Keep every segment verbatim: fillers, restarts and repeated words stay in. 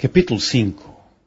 Capítulo cinco.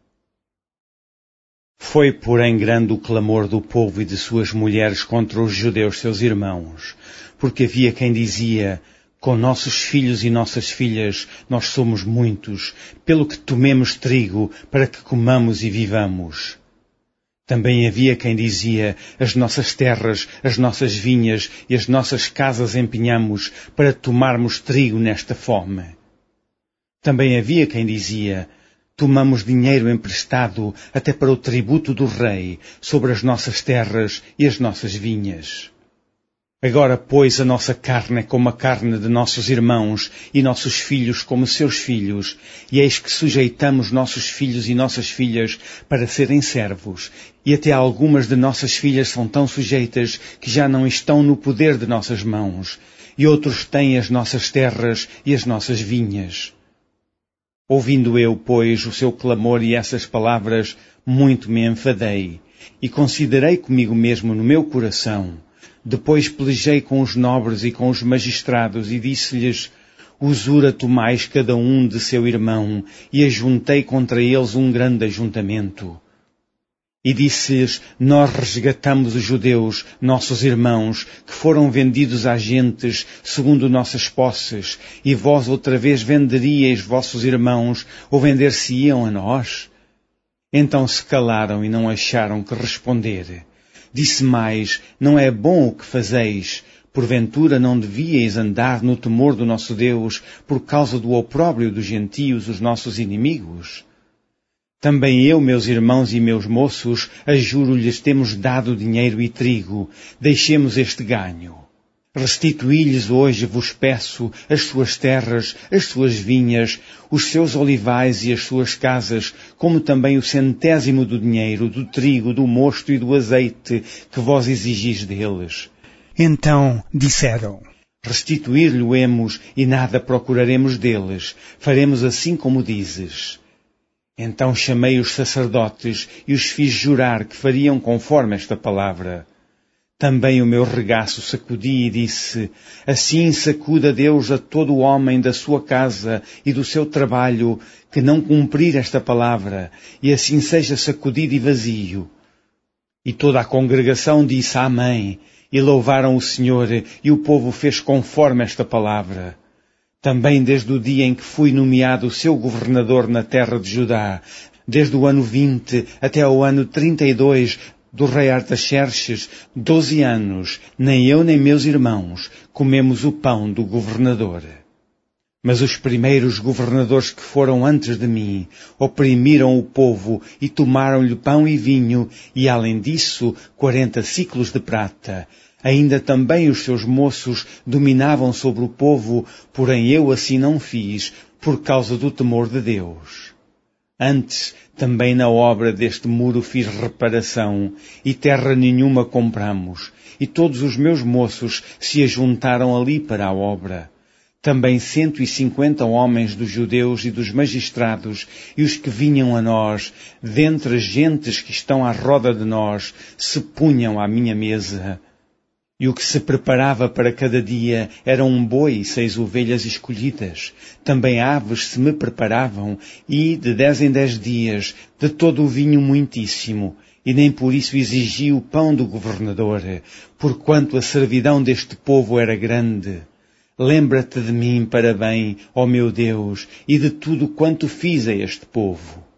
Foi, porém, grande o clamor do povo e de suas mulheres contra os judeus seus irmãos, porque havia quem dizia: com nossos filhos e nossas filhas nós somos muitos, pelo que tomemos trigo para que comamos e vivamos. Também havia quem dizia: as nossas terras, as nossas vinhas e as nossas casas empenhamos para tomarmos trigo nesta fome. Também havia quem dizia: tomamos dinheiro emprestado até para o tributo do rei sobre as nossas terras e as nossas vinhas. Agora, pois, a nossa carne é como a carne de nossos irmãos e nossos filhos como seus filhos, e eis que sujeitamos nossos filhos e nossas filhas para serem servos, e até algumas de nossas filhas são tão sujeitas que já não estão no poder de nossas mãos, e outros têm as nossas terras e as nossas vinhas. Ouvindo eu, pois, o seu clamor e essas palavras, muito me enfadei, e considerei comigo mesmo no meu coração. Depois pelejei com os nobres e com os magistrados, e disse-lhes: usura tomais cada um de seu irmão, e ajuntei contra eles um grande ajuntamento. E disse-lhes: nós resgatamos os judeus, nossos irmãos, que foram vendidos a gentes, segundo nossas posses, e vós outra vez venderíeis vossos irmãos, ou vender-se-iam a nós? Então se calaram e não acharam que responder. Disse mais: não é bom o que fazeis. Porventura não devíeis andar no temor do nosso Deus, por causa do opróbrio dos gentios, os nossos inimigos? Também eu, meus irmãos e meus moços, a juro-lhes, temos dado dinheiro e trigo. Deixemos este ganho. Restituí-lhes hoje, vos peço, as suas terras, as suas vinhas, os seus olivais e as suas casas, como também o centésimo do dinheiro, do trigo, do mosto e do azeite, que vós exigis deles. Então disseram: restituir-lhe-emos e nada procuraremos deles. Faremos assim como dizes. Então chamei os sacerdotes e os fiz jurar que fariam conforme esta palavra. Também o meu regaço sacudi e disse: assim sacuda Deus a todo o homem da sua casa e do seu trabalho que não cumprir esta palavra, e assim seja sacudido e vazio. E toda a congregação disse amém, e louvaram o Senhor, e o povo fez conforme esta palavra. Também desde o dia em que fui nomeado seu governador na terra de Judá, desde o ano vinte até ao ano trinta e dois do rei Artaxerxes, doze anos, nem eu nem meus irmãos comemos o pão do governador. Mas os primeiros governadores que foram antes de mim oprimiram o povo e tomaram-lhe pão e vinho, e além disso, quarenta ciclos de prata. Ainda também os seus moços dominavam sobre o povo, porém eu assim não fiz, por causa do temor de Deus. Antes, também na obra deste muro fiz reparação, e terra nenhuma compramos, e todos os meus moços se ajuntaram ali para a obra. Também cento e cinquenta homens dos judeus e dos magistrados, e os que vinham a nós, dentre as gentes que estão à roda de nós, se punham à minha mesa. E o que se preparava para cada dia era um boi e seis ovelhas escolhidas. Também aves se me preparavam, e, de dez em dez dias, de todo o vinho muitíssimo, e nem por isso exigi o pão do governador, porquanto a servidão deste povo era grande. Lembra-te de mim para bem, ó meu Deus, e de tudo quanto fiz a este povo.